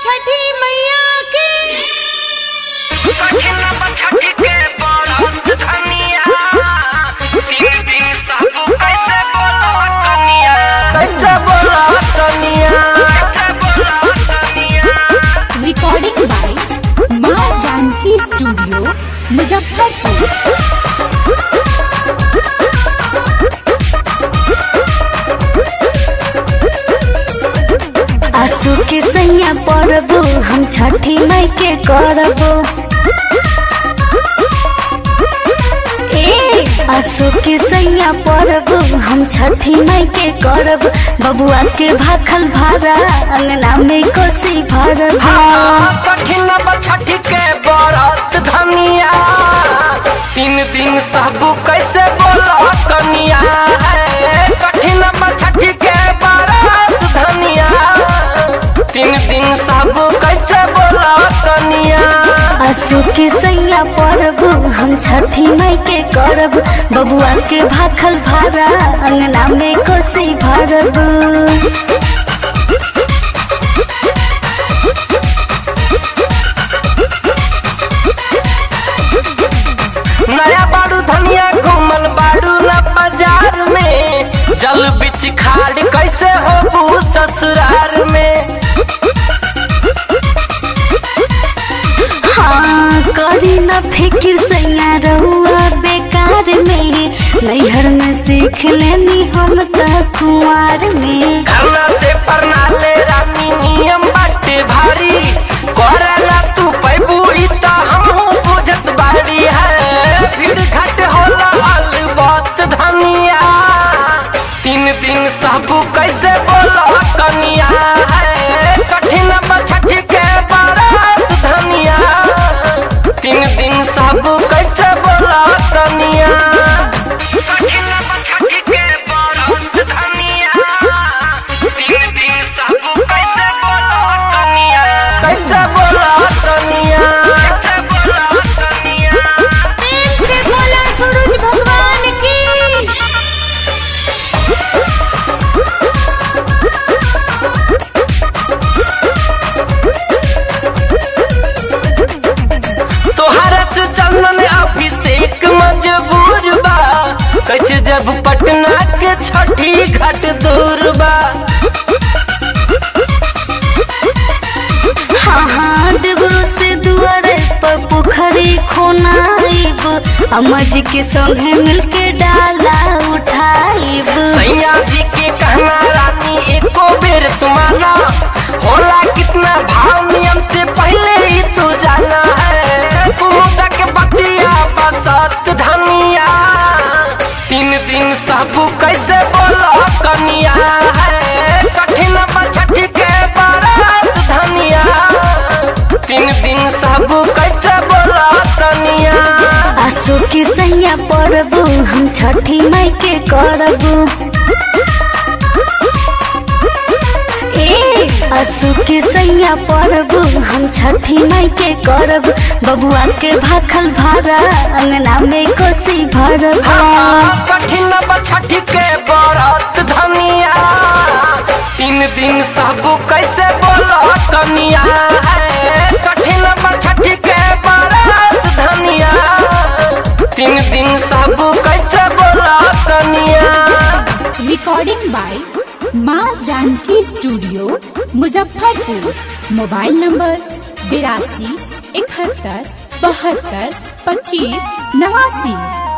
छठी मैया के कठिन छठी के बरस धनिया तीन दिन सब कैसे बोला कनिया कैसे बोला कनिया recording by Maa Janaki studio Muzaffarpur. आंसू के सैया पड़बो हम छठी माई के करबो। आंसू के सैया पड़बो हम छठी माई के करब। बबुआ के भाखल भाड़ा अंगना में कोसी भरब। कठिन छठी के बरस धनिया तीन दिन सब कैसे बोला कनिया कठिन छठी के बरस धनिया तीन दिन सब कैसे बोला कनिया। आंसू के सैया पड़बो हम छठी माई के करब। बबुआ के भाखल भाड़ा अंगना में कोसी भरब। नया बाड़ू धनिया घूमल बाड़ू न बाजार में जल बिच खाड़ कैसे होबू ससुरार में। हाँ करी न फिकिर सैया रहुआ बेकार में। नैहर में सीख लेनी हम त कुंवार में। खाना से परनाले रानी नियम बाटे भारी करेला तू पैबू ई त हमहू बुझत बाड़ी है भीड़ घाट होला अलबत धनिया तीन दिन सब कैसे बोला कनिया है कठिन छठी के बरस धनिया तीन दिन सब कैसे बोला कनिया कठिन छठी के बरस धनिया तीन दिन सब कैसे बोला कनिया कैसे बोला कनिया कैसे बोला कनिया। प्रेम से बोला सूरज भगवान की। तोहरा से चंदन अभिषेक मजबूर बा कैसे जब पटना के छठी घाट दूर बा। हाँ हाँ देवरो से दुआरे पर पोखरी खोनाइब। अम्मा जी के संगे मिलके डाला उठाइब। सैया जी के कहना रानी एको बेर तुम्हारा होला कितना भाव नियम से पहले ही तू जाना है कुमुदा के बतिया बसत धनिया तीन दिन सब कैसे बोला कनिया है कठिन छठी के बरस धनिया तीन दिन सब कैसे बोला कनिया। आंसू के सैया पड़बो हम छठी माई के करबो। आंसू के सैया पड़बो हम छठी माई के करब। बबुआ के भाखल भाड़ा अंगना में कोसी भरब। कठिन छठी के बरस धनिया तीन दिन सब कैसे बोला कनिया कठिन छठी के बरस धनिया तीन दिन सब कैसे बोला कनिया। Recording by Maa Janaki studio Muzaffarpur. Mobile number 82 71 72 25 89।